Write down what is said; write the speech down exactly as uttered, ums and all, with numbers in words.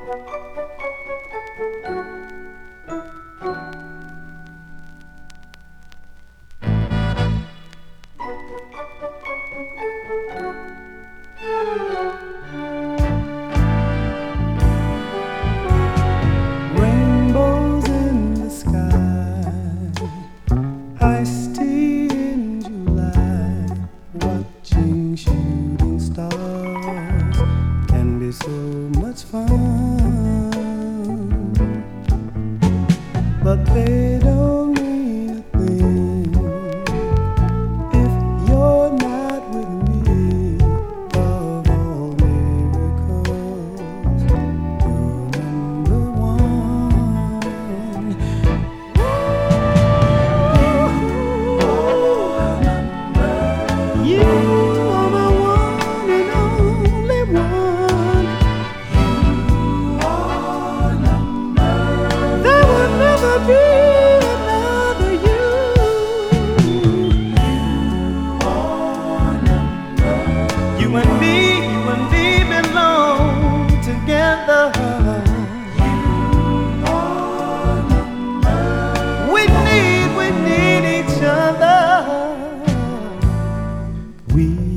Rainbows in the sky, iced tea in July, watching shooting stars can be so much fun, but they don't mean a thing if you're not with me. Of all miracles, you're number one. You are my one and only one. There will never be another you. You and me, you and me belong together. We need, we need each other. We